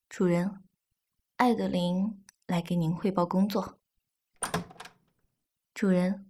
主人，艾德琳来给您汇报工作。主人，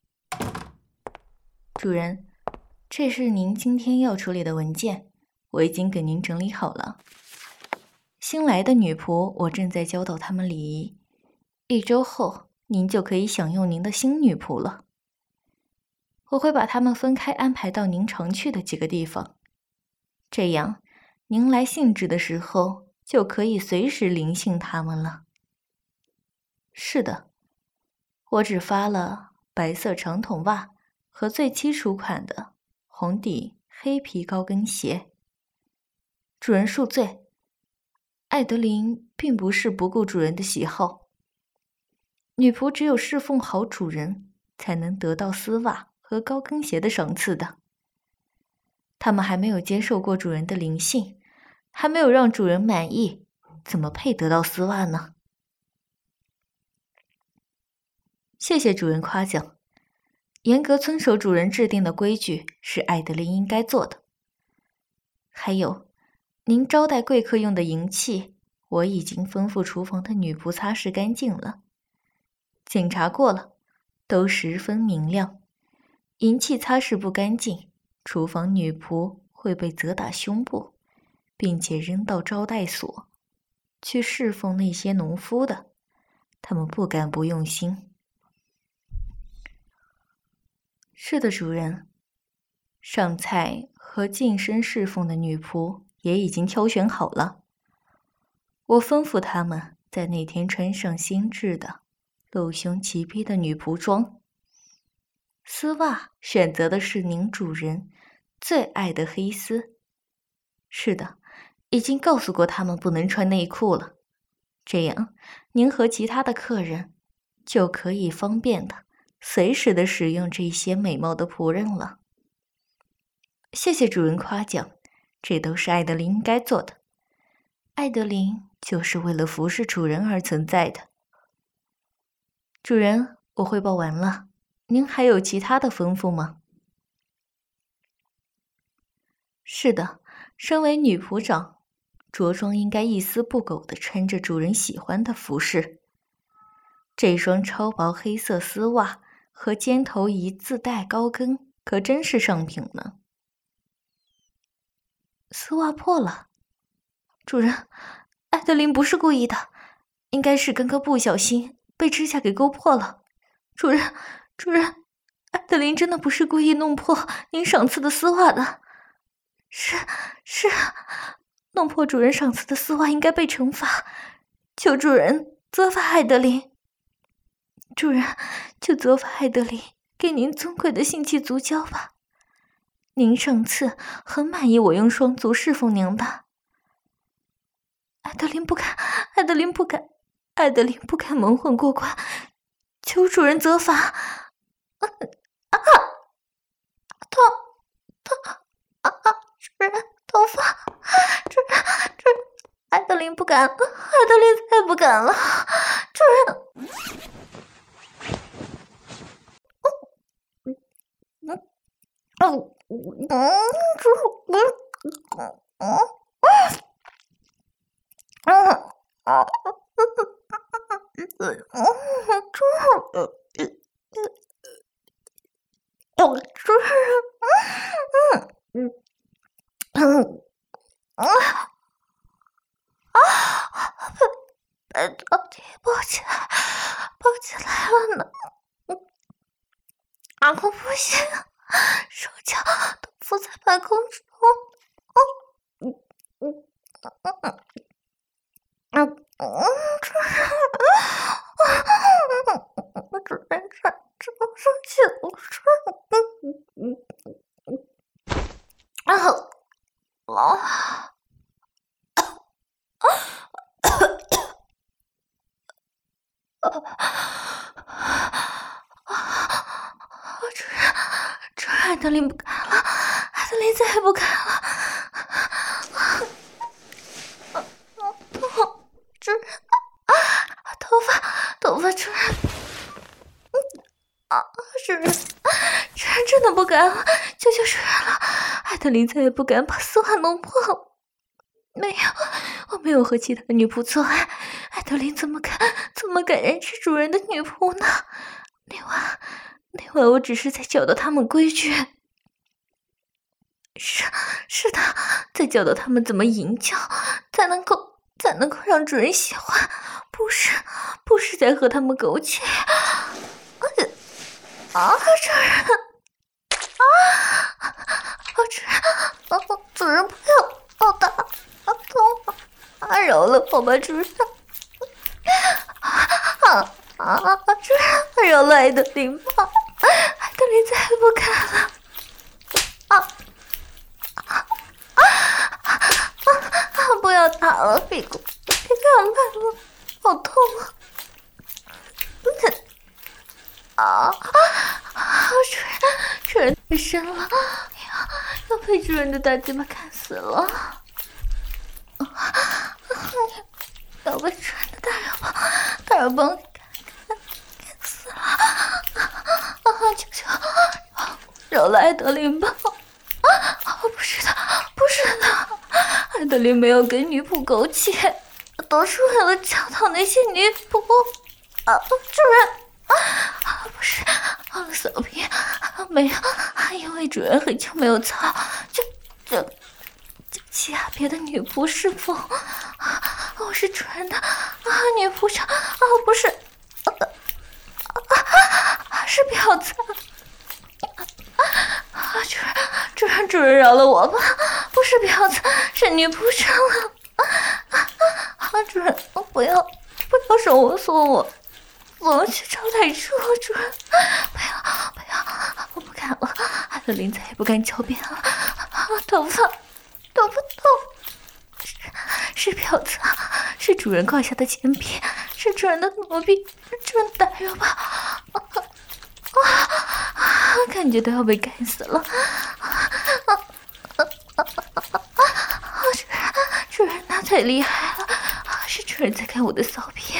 这是您今天要处理的文件，我已经给您整理好了。新来的女仆，我正在教导她们礼仪。1周后，您就可以享用您的新女仆了。我会把她们分开安排到您常去的几个地方，这样您来兴致的时候就可以随时临幸她们了。是的，我只发了白色长筒袜和最基础款的红底黑皮高跟鞋。主人恕罪，艾德琳并不是不顾主人的喜好。女仆只有侍奉好主人，才能得到丝袜和高跟鞋的赏赐的。他们还没有接受过主人的灵性，还没有让主人满意，怎么配得到丝袜呢？谢谢主人夸奖。严格遵守主人制定的规矩是艾德琳应该做的。还有，您招待贵客用的银器，我已经吩咐厨房的女仆擦拭干净了。检查过了，都十分明亮。银器擦拭不干净，厨房女仆会被责打胸部，并且扔到招待所，去侍奉那些农夫的。他们不敢不用心。是的，主人。上菜和净身侍奉的女仆也已经挑选好了。我吩咐他们在那天穿上精致的露胸齐臂的女仆装。丝袜选择的是您主人最爱的黑丝。是的，已经告诉过他们不能穿内裤了。这样，您和其他的客人就可以方便的随时的使用这些美貌的仆人了。谢谢主人夸奖，这都是艾德琳应该做的。艾德琳就是为了服侍主人而存在的。主人，我汇报完了，您还有其他的吩咐吗？是的，身为女仆长，着装应该一丝不苟地穿着主人喜欢的服饰。这双超薄黑色丝袜和尖头一字带高跟可真是上品呢。丝袜破了，主人，艾德琳不是故意的，应该是刚刚不小心被指甲给勾破了。主人，艾德琳真的不是故意弄破您赏赐的丝袜的。是，弄破主人赏赐的丝袜应该被惩罚，求主人责罚艾德琳。主人，就责罚艾德琳给您尊贵的性器足交吧。您上次很满意我用双足侍奉您的。艾德琳不敢蒙混过关，求主人责罚。痛！主人，头发！主人，艾德琳不敢了，艾德琳再不敢了。主人，抱起来了呢。我不行，手脚都浮在半空中。主人穿上去了。主人，艾德琳不敢了，艾德琳再也不敢了。主人，头发，主人，主人真的不敢了，求求主人了，艾德琳再也不敢把丝袜弄破了。没有， 我没有和其他女仆做爱，艾德琳怎么敢染指主人的女仆呢？另外我只是在教导他们规矩。是的，在教导他们怎么淫叫，才能够让主人喜欢，不是在和他们苟且。主人，主人不要好打，痛啊！饶了我吧，主人。主人，饶了艾德琳吧，艾德琳再也不敢了。不要打了，屁股，别干了，好痛啊！主人太深了，要被主人的大鸡巴看死了！要被主人的大耳帮看死了！求求，饶了艾德琳吧！不是的，艾德琳没有跟女仆苟且，都是为了教导那些女仆。主人，不是，骚逼，没有，因为主人很久没有操，这欺压别的女仆是否？我是主人的女仆长，不是，是婊子。主人饶了我吧，不是婊子，是女仆长了。主人，不要手我送我去招待处，主人，不要，我不敢了，艾德琳再也不敢狡辩了。头发痛，是婊子，是主人胯下的贱婢，是主人的奴婢，主人打扰吧。感觉都要被干死了。主人那太厉害了，是主人在看我的骚逼。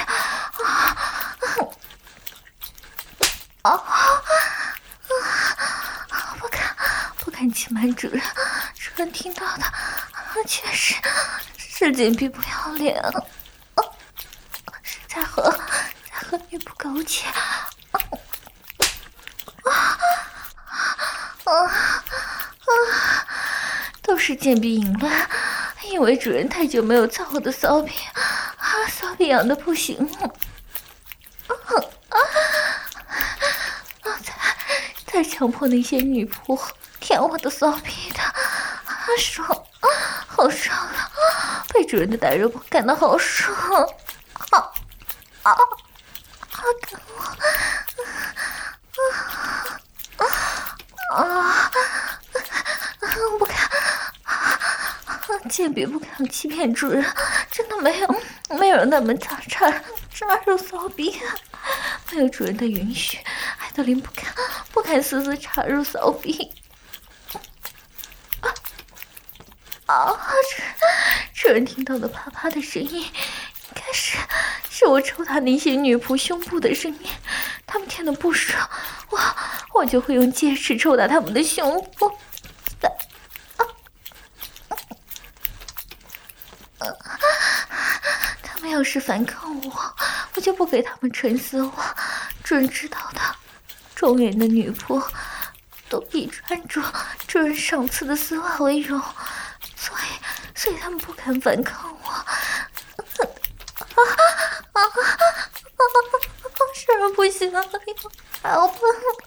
不敢欺瞒主人，主人听到的确实是贱婢不要脸，是在和女仆苟且。都是贱婢淫乱，因为主人太久没有操我的骚逼，骚逼痒的不行，才强迫那些女仆舔我的骚逼的，爽，好爽啊！被主人的大肉棒干得好爽，干我！不敢，贱婢不敢欺骗主人，真的没有人那么插入骚逼，没有主人的允许，艾德琳不敢私自插入骚逼。主人听到了啪啪的声音，应该是我抽打那些女仆胸部的声音，他们听得不爽，我就会用戒尺抽打他们的胸部。他们要是反抗我就不给他们撑死我。主人知道的，庄园的女仆都以穿着主人上次的丝袜为荣，所以他们不敢反抗我。主人不行了，好笨！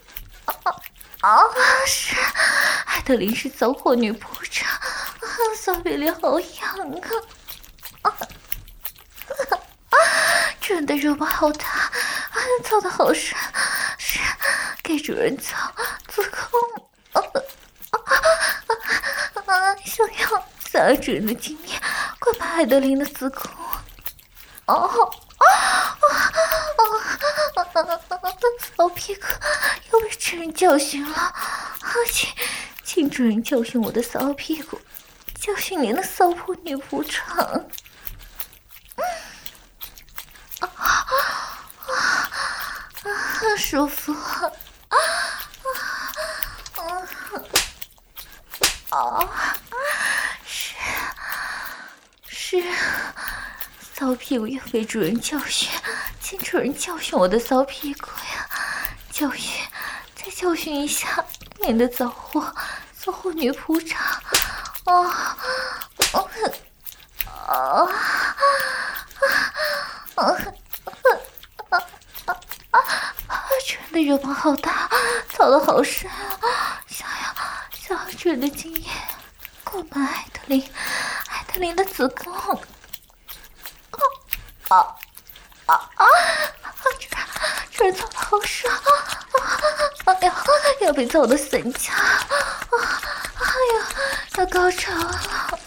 是艾德琳是骚货女仆长，骚逼脸好痒啊！主人的肉包好大，操得好深，是给主人操子宫。想要主人的经验，快把艾德琳的子宫。骚屁股又被主人教训了，请主人教训我的骚屁股，教训您的骚货女仆长。舒服。 是骚屁股又被主人教训，请主人教训我的骚屁股呀！教训，再教训一下，免得遭祸女仆长。主人的热棒好大，操得好深啊！想要主人的经验灌满艾特琳的子宫。主人操得好爽要被操得散架要高潮了，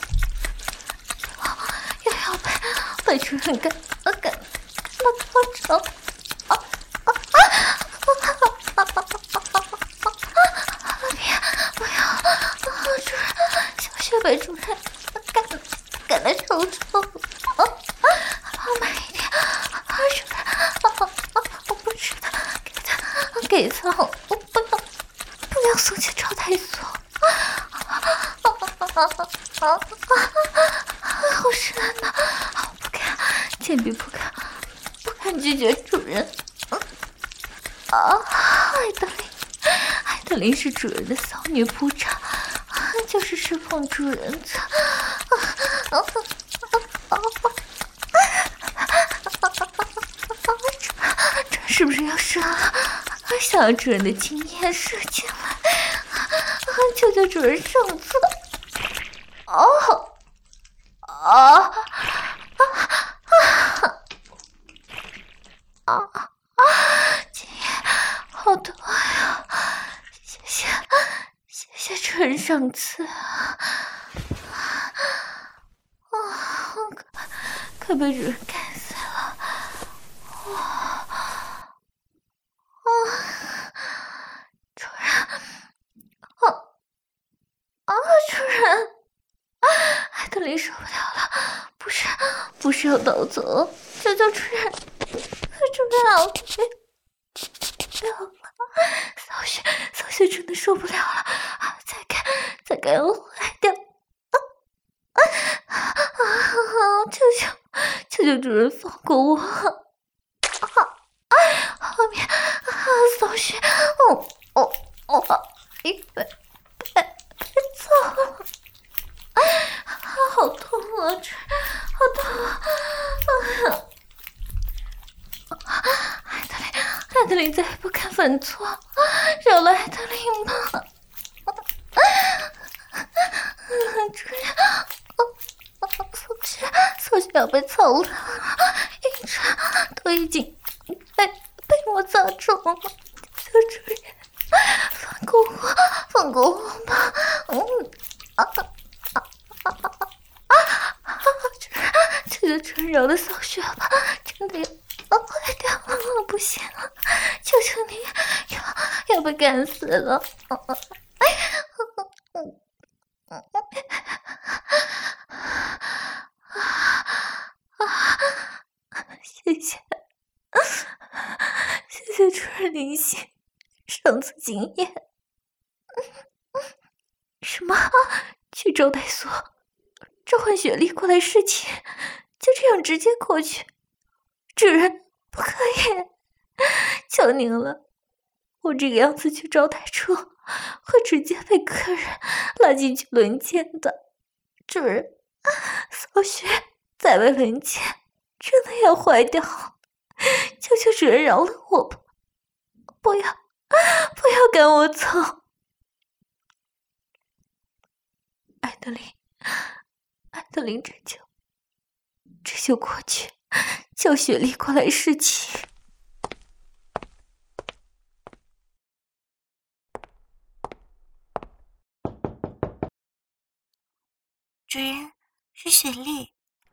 要被主人干到高潮。不要，主人，小雪被主人干得抽抽。慢一点，主人，我不吃的，给操，我不要送去招待所。好深呐！不敢，坚决不敢拒绝主人。艾特琳是主人的骚女仆长，就是侍奉主人的。这是不是要射了？想要主人的经验射进来，求求主人上厕。经验好多呀！谢谢主人上次。快被主人干死了！主人，主人，艾特琳受不了了，不是要逃走，求求主人，老爹，不要了，扫雪真的受不了了，再给我坏掉！求求主人放过我！后面扫雪，被操了，好痛啊！好痛啊！艾特琳再也不敢犯错，饶了艾特琳吧！主人，扫雪要被操了，一船都已经被我砸中了，求主人放过我吧！求求主人饶了扫雪吧，真的要坏掉了，不行了，求求你要被干死了！谢谢主人灵性，上次经验。什么？去招待所召唤雪莉过来侍寝，就这样直接过去？主人，不可以！求您了，我这个样子去招待处，会直接被客人拉进去轮奸的。主人，扫雪再被轮奸，真的要坏掉！求求主人饶了我吧！不要赶我走！艾德琳，这就过去，叫雪莉过来侍寝。 主人，是雪莉。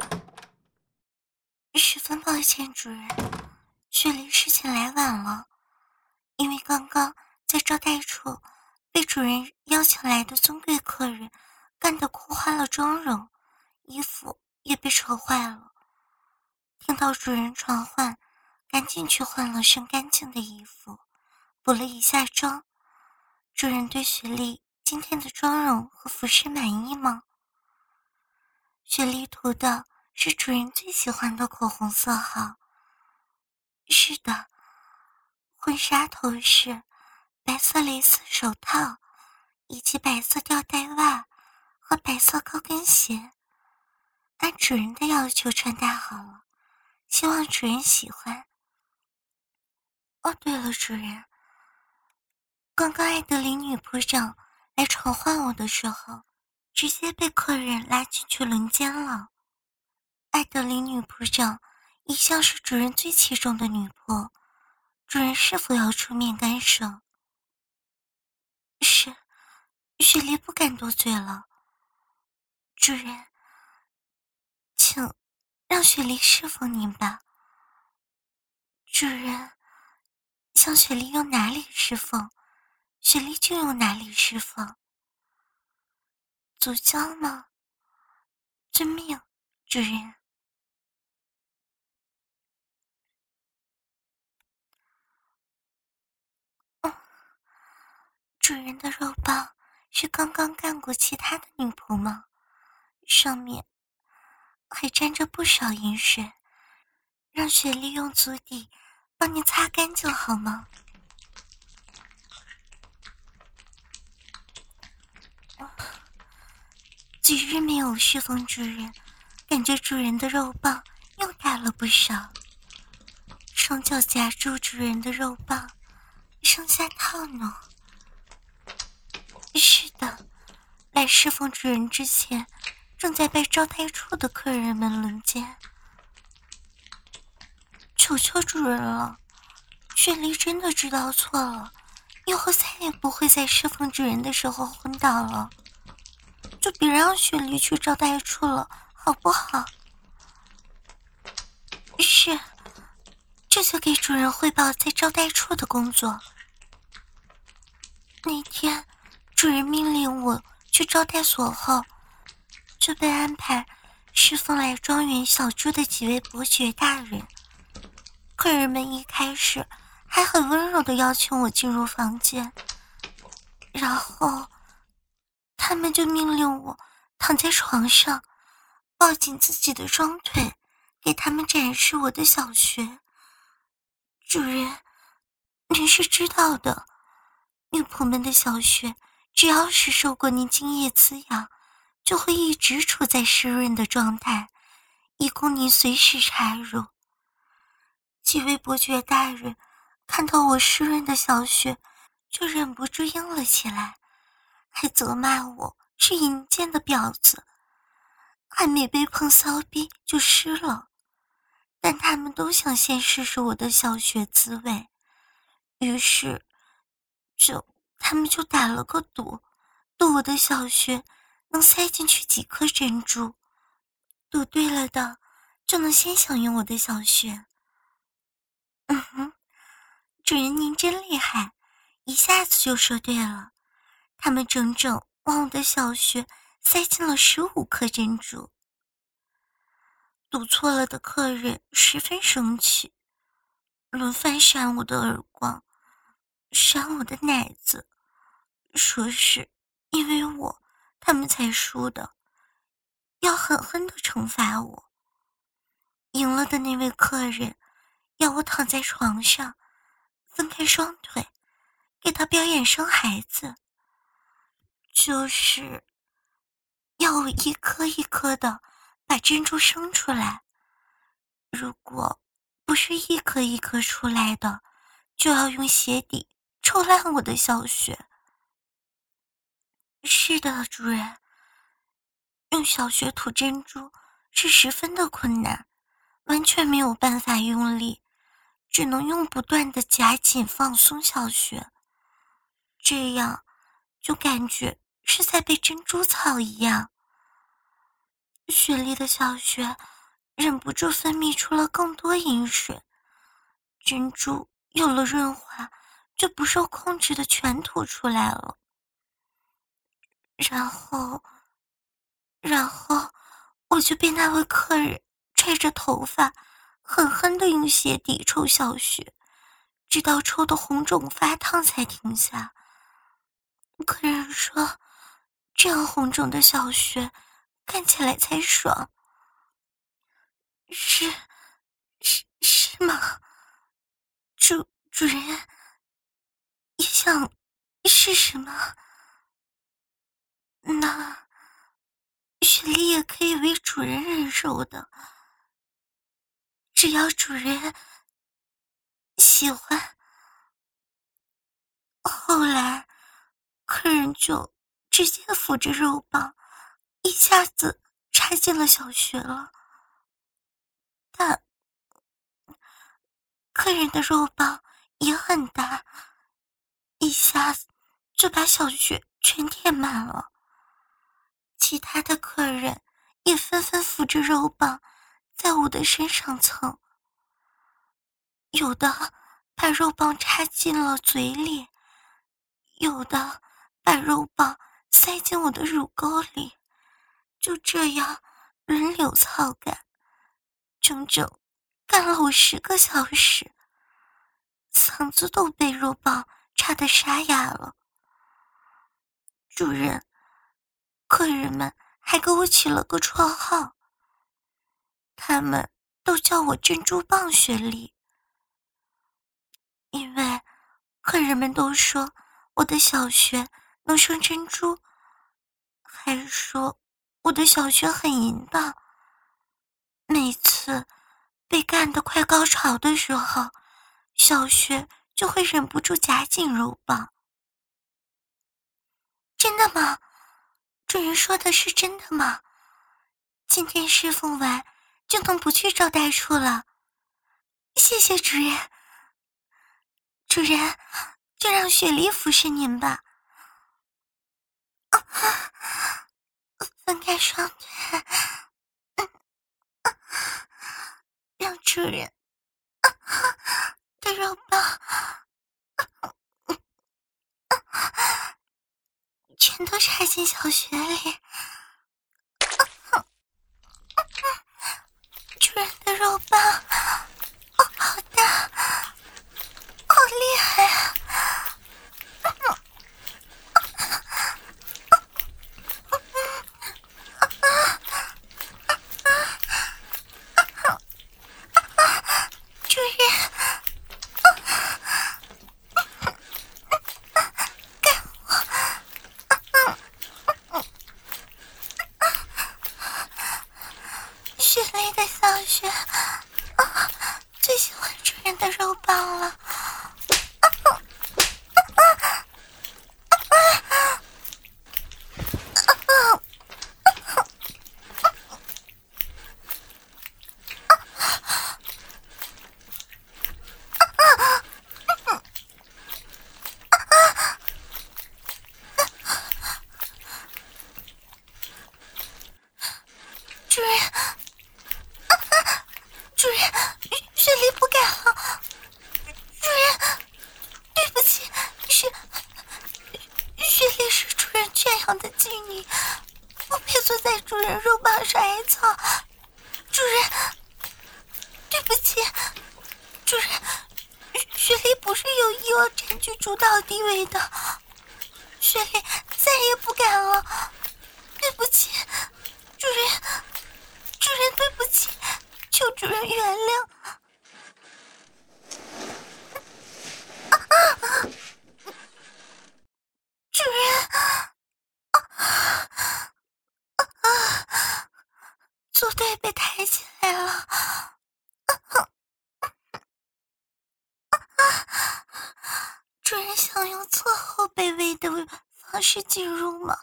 十分抱歉，主人，雪莉侍寝来晚了，因为刚刚在招待处被主人邀请来的尊贵客人干得哭花了妆容，衣服也被扯坏了。听到主人传唤，赶紧去换了身干净的衣服，补了一下妆。主人对雪莉今天的妆容和服饰满意吗？雪莉涂的是主人最喜欢的口红色号。是的，婚纱头饰、白色蕾丝手套，以及白色吊带袜和白色高跟鞋，按主人的要求穿戴好了，希望主人喜欢。哦，对了，主人，刚刚艾德琳女仆长来传唤我的时候，直接被客人拉进去轮奸了。艾德琳女仆长一向是主人最器重的女仆，主人是否要出面干涉？是，雪莉不敢多嘴了。主人，请让雪莉侍奉您吧。主人，想雪莉用哪里侍奉，雪莉就用哪里侍奉。足交吗？遵命，主人。主人的肉棒是刚刚干过其他的女仆吗？上面还沾着不少饮水，让雪莉用足底帮你擦干净好吗？几日没有侍奉主人，感觉主人的肉棒又大了不少。双脚夹住主人的肉棒，上下套弄。是的，来侍奉主人之前，正在被招待处的客人们轮奸。求求主人了，雪莉真的知道错了，以后再也不会在侍奉主人的时候昏倒了。就别让雪莉去招待处了，好不好？是，这就给主人汇报在招待处的工作。那天主人命令我去招待所后，就被安排侍奉来庄园小住的几位伯爵大人。客人们一开始还很温柔地邀请我进入房间，然后他们就命令我躺在床上，抱紧自己的双腿，给他们展示我的小穴。主人，您是知道的，女仆们的小穴只要是受过您精液滋养，就会一直处在湿润的状态，以供您随时插入。几位伯爵大人看到我湿润的小穴，就忍不住硬了起来，还责骂我是淫贱的婊子，还没被碰骚逼就湿了。但他们都想先试试我的小穴滋味，于是他们就打了个赌我的小穴能塞进去几颗珍珠，赌对了的就能先享用我的小穴。主人您真厉害，一下子就说对了。他们整整往我的小穴塞进了15颗珍珠。赌错了的客人十分生气，轮番扇我的耳光，扇我的奶子，说是因为他们才输的，要狠狠地惩罚我。赢了的那位客人要我躺在床上，分开双腿，给他表演生孩子，就是要我一颗一颗的把珍珠生出来。如果不是一颗一颗出来的，就要用鞋底抽烂我的小穴。是的，主人，用小穴吐珍珠是十分的困难，完全没有办法用力，只能用不断的夹紧放松小穴，这样就感觉是在被珍珠草一样。雪莉的小穴忍不住分泌出了更多饮水，珍珠有了润滑，就不受控制的全吐出来了。然后我就被那位客人拽着头发，狠狠地用鞋底抽小穴，直到抽得红肿发烫才停下。客人说，这样红肿的小穴看起来才爽。 主人也想试试吗？那雪莉也可以为主人忍受的，只要主人喜欢。后来客人就直接扶着肉棒一下子插进了小穴了，但客人的肉棒也很大，一下子就把小穴全填满了。其他的客人也纷纷扶着肉棒在我的身上蹭，有的把肉棒插进了嘴里，有的把肉棒塞进我的乳沟里，就这样轮流操干，整整干了我10个小时，嗓子都被肉棒插得沙哑了。主人，客人们还给我起了个绰号，他们都叫我珍珠棒雪莉，因为客人们都说我的小穴能生珍珠，还说我的小穴很淫荡，每次被干得快高潮的时候，小穴就会忍不住夹紧肉棒。真的吗？主人说的是真的吗？今天侍奉完就能不去招待处了，谢谢主人。主人，就让雪莉服侍您吧。分开双腿，让主人的肉棒全都插进小穴里。主人的肉棒好大，好厉害啊！主人，干我！雪莉的小穴最喜欢主人的肉棒了。主人，主人，雪莉不敢了。主人，对不起，雪莉是主人圈养的妓女，不配坐在主人肉棒上挨操。主人，对不起，主人，雪莉不是有意要占据主导地位的，雪莉再也不敢了。对不起，主人。主人，对不起，求主人原谅。主人，左腿被抬起来了。主人想用侧后背位的方式进入吗？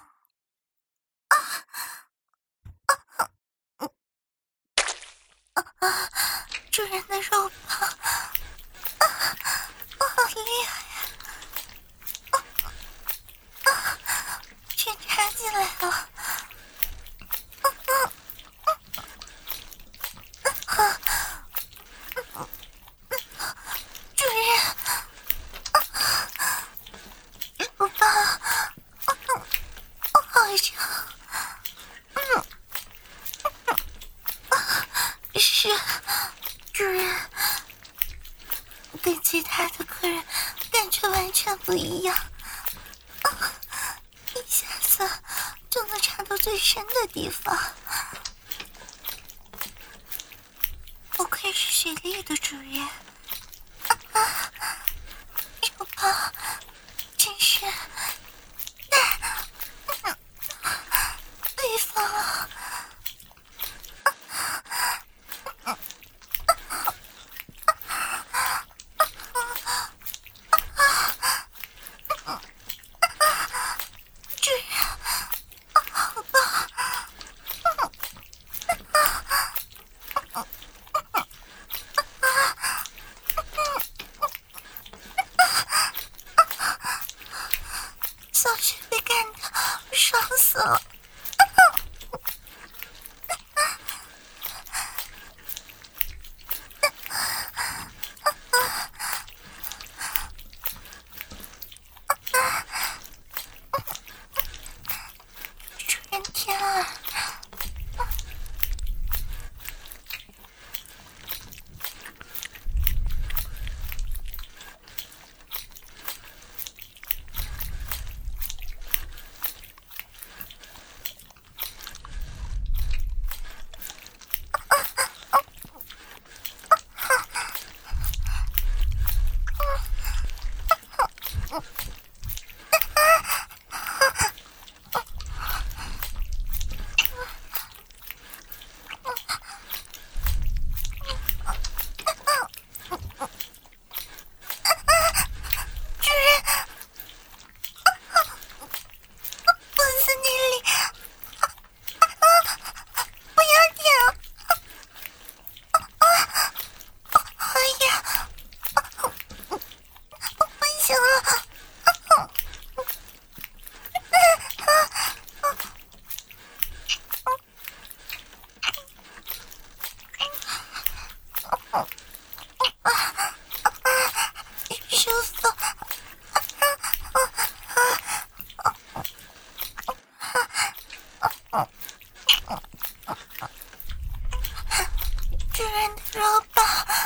主人的肉棒好厉害呀！全插进来了。主人，肉棒好长。是，主人，跟其他的客人感觉完全不一样，一下子就能插到最深的地方。不愧是雪莉的主人， 舒服。主人的肉棒，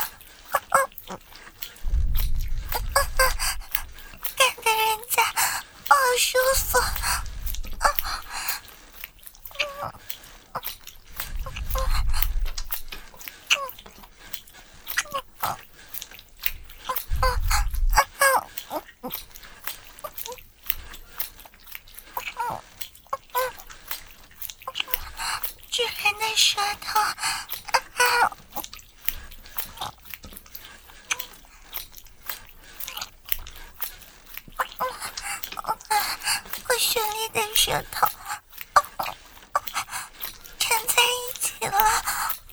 干得人家好舒服。主人的舌头，和绚丽的舌头缠在一起了。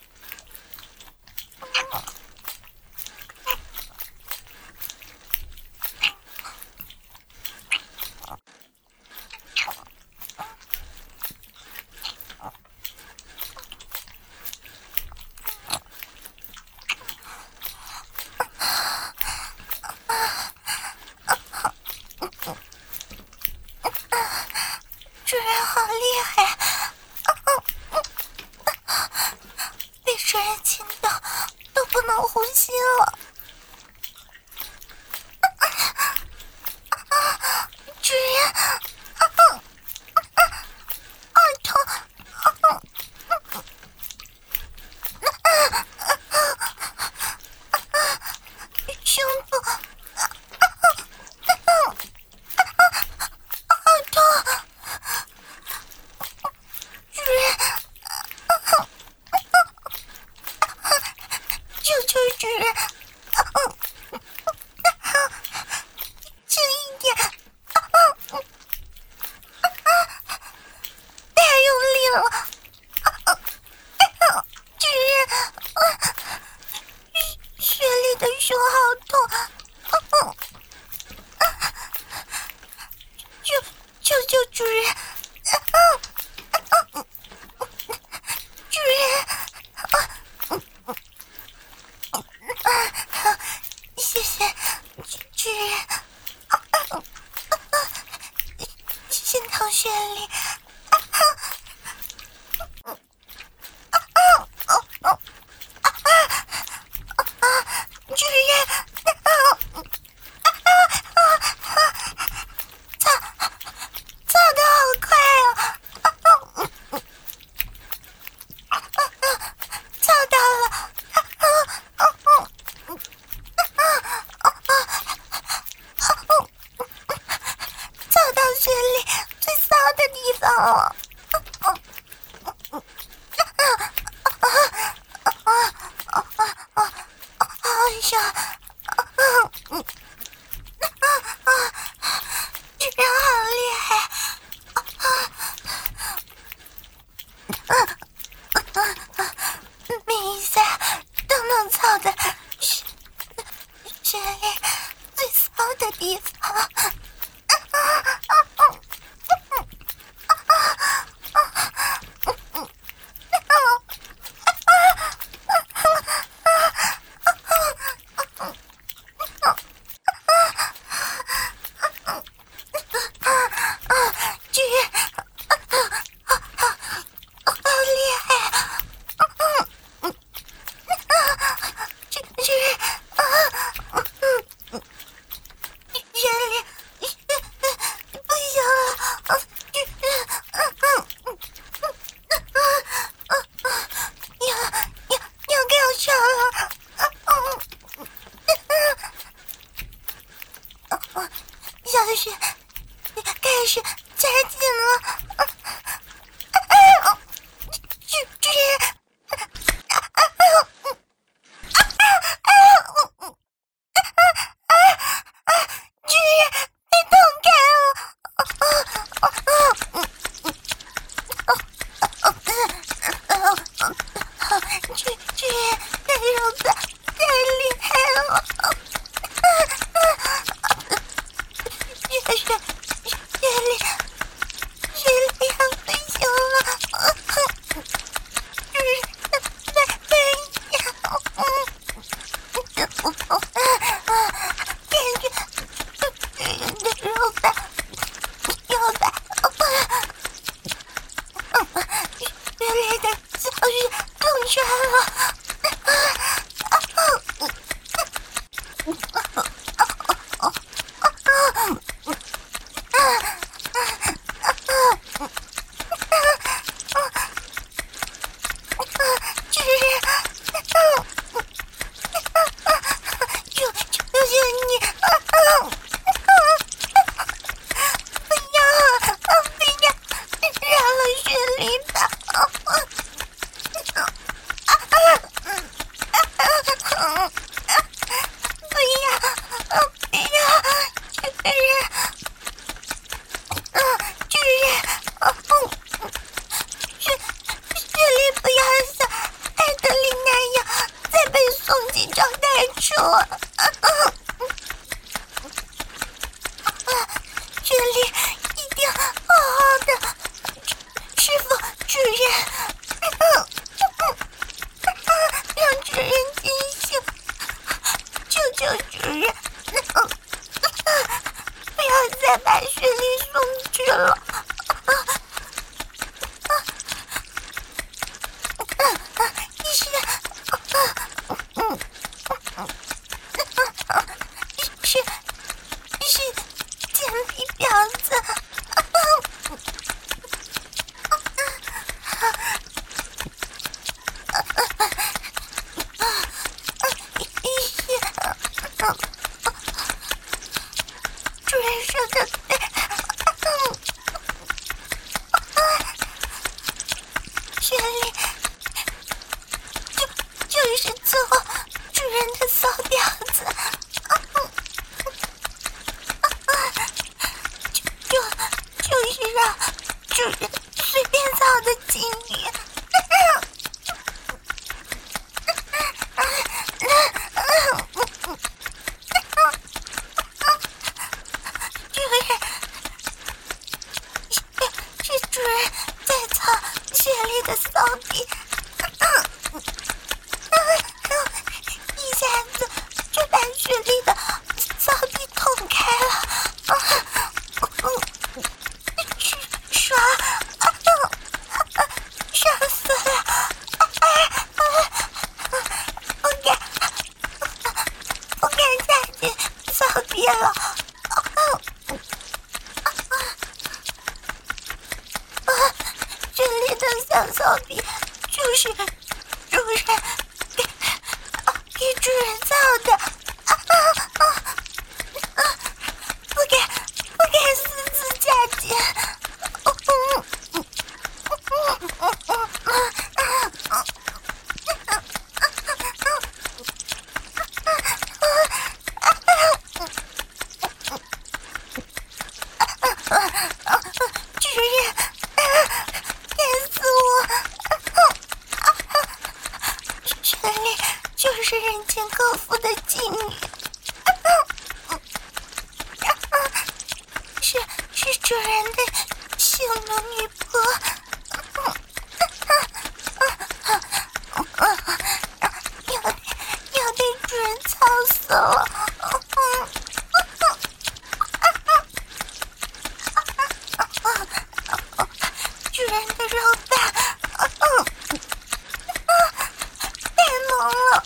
主人好厉害，被主人亲到都不能呼吸了。主人，耳痛，胸部，好痛。主人，求求主人，轻一点，太用力了。主人，雪里的胸好痛，求主人。主人，谢谢主人，心疼绚丽。主人，操得好快啊！操到了，操到雪里最骚的地方了。好爽！主人好厉害！每一下都能操的雪里最骚的地方。主人，好厉害！主人，雪里不行了，主人，要给我上了。小雪开始加紧了。主人，主人，被痛开了。主人，太肉的太厉害了。雪里要飞行了。主人，慢一点。 丽那样再被送进招待处。雪莉一定好好的，师父主人，让主人清醒，求求主人，不要再把雪莉送去了。是贱皮婊子。主人说的对，雪莉就是伺候主人的骚婊子，就是让主人随便操的妓女。是主人在操雪莉的骚逼，一下子就把雪莉的骚逼捅开了，爽，爽死了！不敢再去骚逼了。这里的小骚逼就是主人给主人造的，不敢私自嫁接。主人，干死我！雪莉就是人间高富的妓女，是主人的性奴女仆，要被主人操死了。主人的肉棒，太萌了，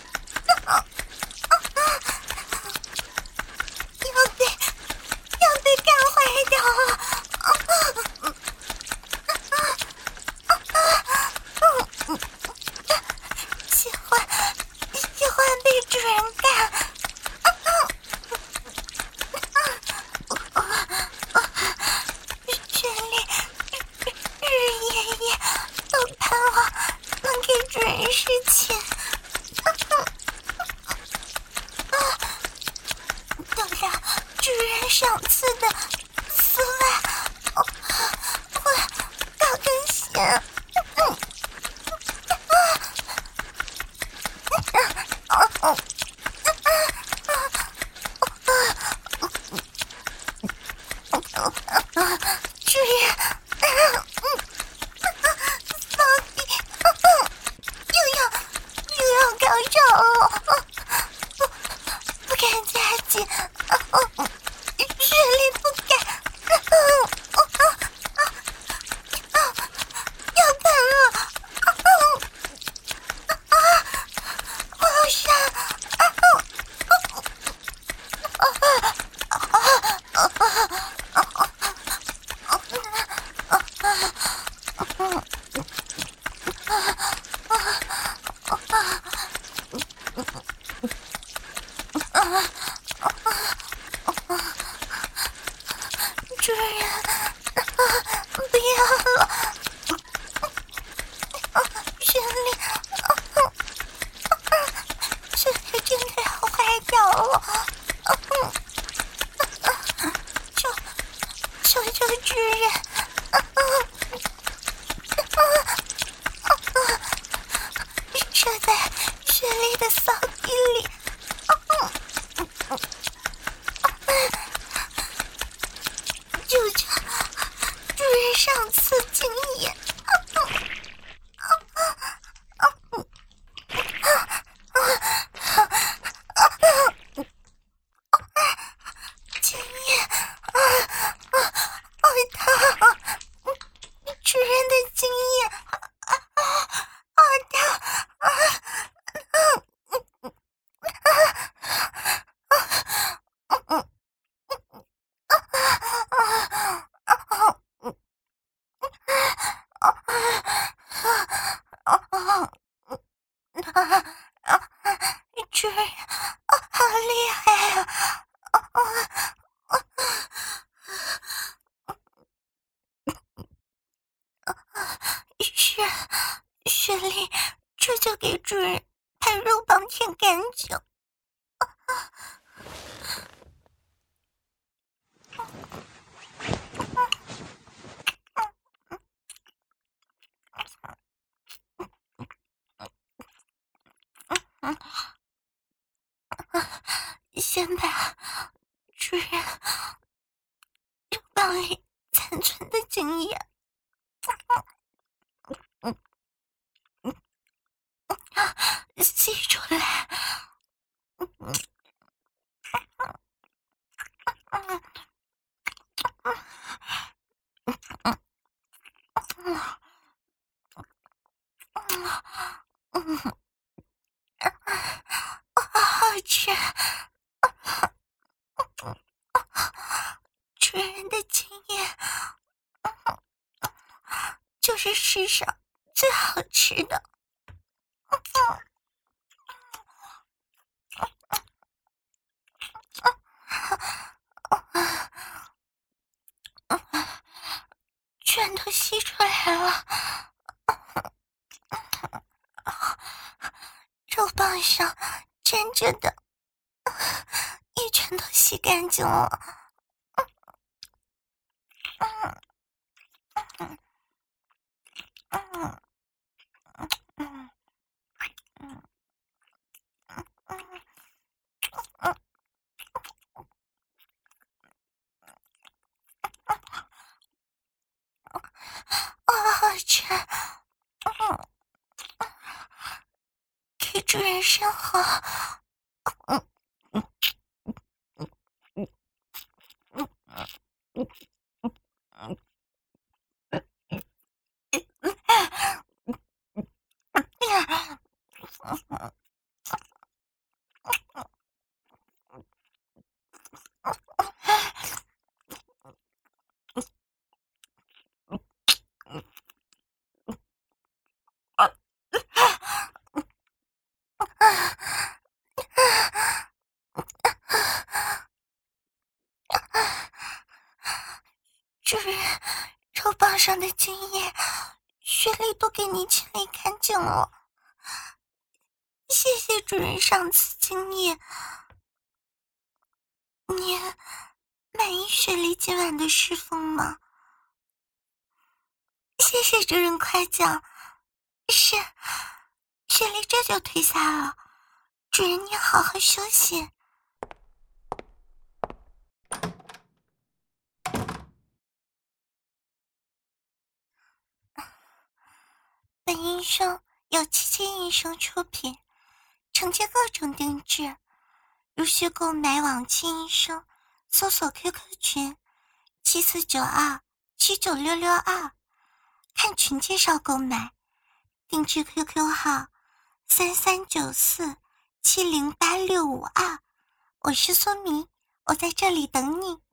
要被干坏掉了。喜欢被主人干。雪莉日夜都盼望能给主人侍寝，得到主人赏赐的丝袜或高跟鞋。主人，骚逼，又要高潮了，不敢加紧，雪莉不敢，要喷了，我好伤。主人，不要了，雪莉，雪莉真的要坏掉了，求主人，射在绚丽的骚逼里，求求主人上次经验。经验好烫，主人的经验好烫。主人好厉害啊！是雪莉，这就给主人把肉棒舔干净。先把主人肉棒里残存的精液吸出来。好吃，主人的经验就是世上最好吃的。全都吸出来了，肉棒上粘着的也全都吸干净了。好吃，给主人生活。主人，肉棒上的精液，雪莉都给你清理干净了。谢谢主人上次经验。你满意雪莉今晚的侍奉吗？谢谢主人夸奖。是，雪莉这就退下了。主人你好好休息。本音声由七七音声出品，承接各种定制，如需购买往期音声，搜索 QQ 群7492796662，看群介绍购买。定制 QQ 号3394708652，我是苏明，我在这里等你。